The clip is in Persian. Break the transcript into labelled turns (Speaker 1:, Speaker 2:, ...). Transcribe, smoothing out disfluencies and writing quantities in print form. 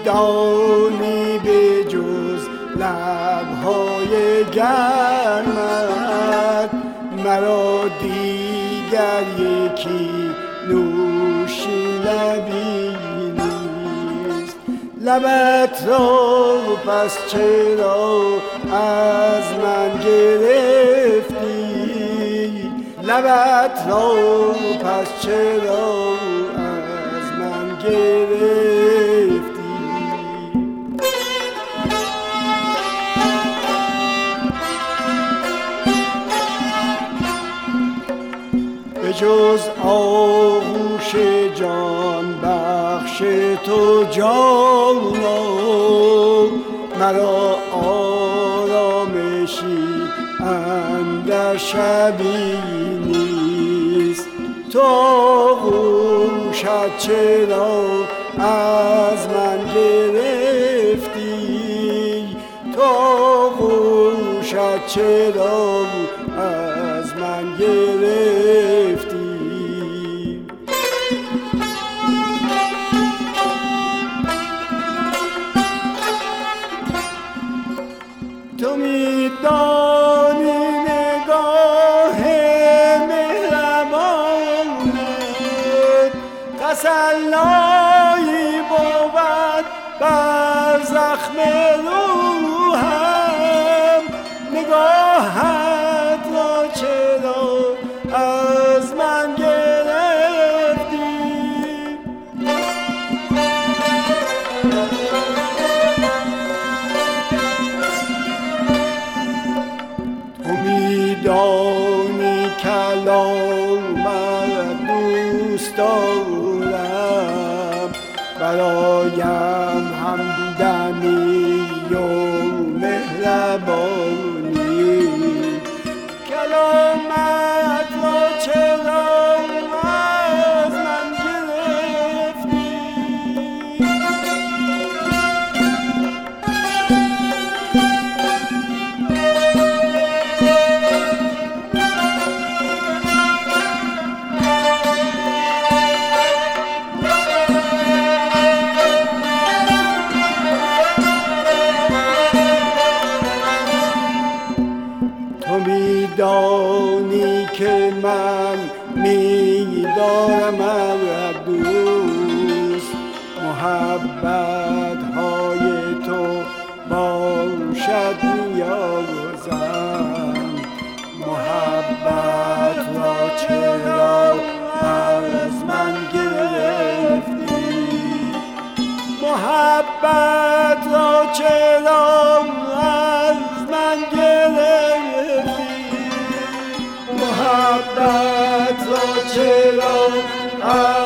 Speaker 1: دانی به جز لبهای گرمت مرا دیگر یکی نوشین لبی نیست. لبت را پس چرا از من گرفتی؟ لبت را پس چرا از من گرفتی؟ به جز آغوش جان بخش تو جانا مرا آرامشی اندر شبی نیست. تو آغوشت چرا از من گرفتی؟ تو آغوشت چرا از من گرفتی؟ تو می‌دانی نگاه مهربانت تسلایی بود بر زخم روحم. نگاهت را چرا از من گرفتی؟ تو می‌دانی کلامت دوست دارم، برایم هم دیدنی و مهربانی. کلامت را چرا از من گرفتی؟ تو می‌دانی که من می‌دارمت دوست، محبت‌های تو باشد نیازم. محبت را چرا از من گرفتی؟ محبت را چرا از من گرفتی؟ محبت را چرا